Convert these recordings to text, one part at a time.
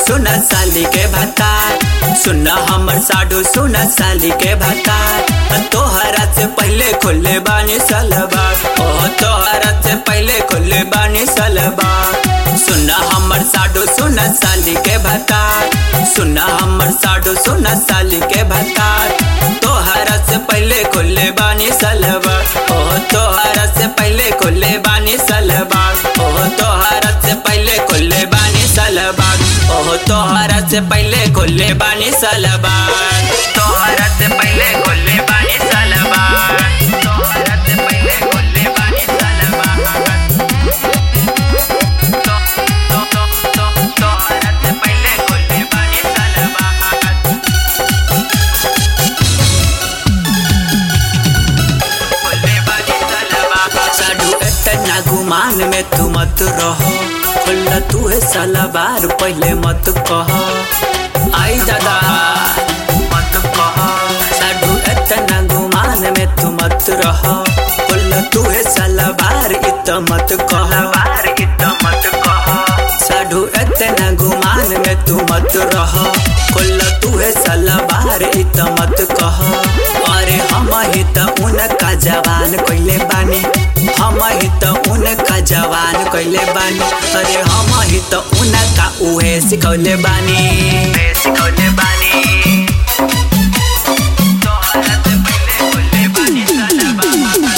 सुना साली के भतार, सुना हमर साडू सुना साली के भतार। तोहरा से पहले खोले बानी सलवार, ओ तोहरा से पहले खोले बानी सलवार। सुना हमर साडू सुना साली के भतार, सुना हमर साडू सुना साली के भतार। तोहरा से पहले खोले बानी सलवार, ओ तोहरा से पहले खोले बानी सलवार, ओ तोहरा से पहले खोले बानी सलवार, ओ तोहरा से पहले खोले बानी सलवार, तोहरा से पहले खोले बानी सलवार, तोहरा से पहले खोले बानी सलवार, तोहरा से पहले खोले बानी सलवार, खोले बानी सलवार। साडू इतना गुमान में तू मत रहो, खोला तू है सलवार पहले मत कह, आई दादा मत कह। साडू इतना गुमान में तू मत रहो, खोला तू है सलवार इत मत कह, इत मत कह। साडू इतना गुमान में तू मत रहो, खोला तू है सलवार इत मत कह। अरे हम ही तो उनका जवान कोइले बानी, हम ही तो उनका जवान कोइले बानी, अरे हम ही तो उनका उहे सिखौले बानी, सिखौले बानी। तोहरा से पहले खोले बानी सलवार,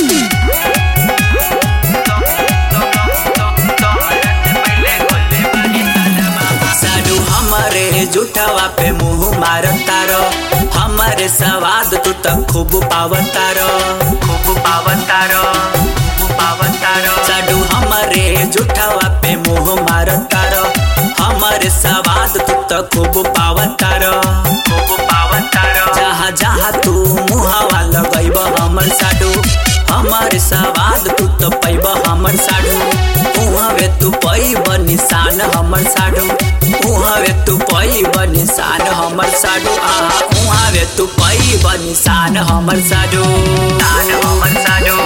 तोहरा से पहले खोले बानी सलवार। साडू हमारे जुटावा पे मुँह मारतारो, हमारे सवाद तू तो खूब पावतारो, खूब पावतारो, खूब पावतारो। साडू हमारे जुटावा पे मुँह मारतारो, हमारे सवाद तू तो खूब पावतारो, खूब पावतारो। जहाँ जहाँ तू मुहावा लगैब हमर साडू, हमारे सवाद तू तो पैब हमर साडू। उहवे तू पैब निशान हमर साडू, उहवे तू पैब निशान हमर साडू, आहा उहवे तू पैब निशान हमर साडू, निशान हमर साडू।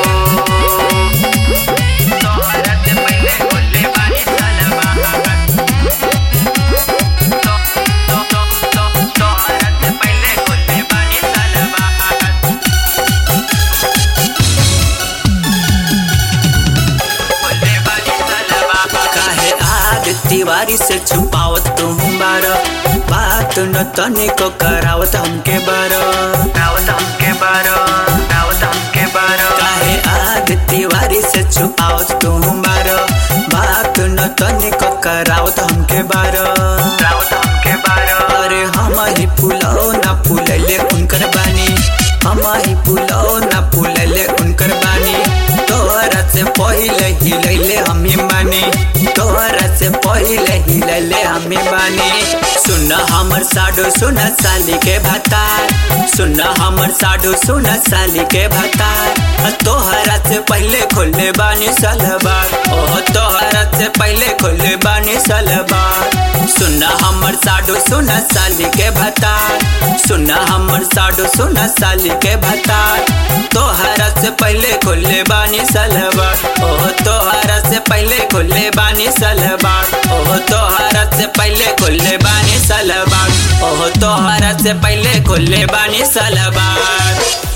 तोहरा से पहले खोले बानी सलवार, तोहरा से पहले खोले बानी सलवार, खोले बानी सलवार। काहे आग तिवारी से छुपावत तू बारो, बात न तनिको करावत हमके बारो, करावत हमके बारो, करावत हमके बारो। काहे आग तिवारी से छुपावत तू बारो, बात न तनिको करावत हमके बारो, करावत हमके बारो। अरे हम ही फूलो ना फूलले उनकर बानी, हम ही फूलो ना फूलले उनकर बानी। तोहरा से पहले हिलैले हमें बानी, तोहरा से पहले हिलैले हमें बानी। सुन हमर साडू सुन साली के भतार, सुन हमर साडू सुन साली के भतार। तोहरा से पहले खोले बानी सलवार, ओ तोहरा से पहले खोले बानी सलवार। सुन हमर साडू सुन साली के भतार, सुन हमर साडू सुन साली के भतार। तोहरा से पहले खोले बानी सलवार, ओ तोहरा से पहले खोले बानी सलवार, ओ तोहरा से पहले खोले बानी सलवार, ओ तोहरा से पहले खोले बानी सलवार।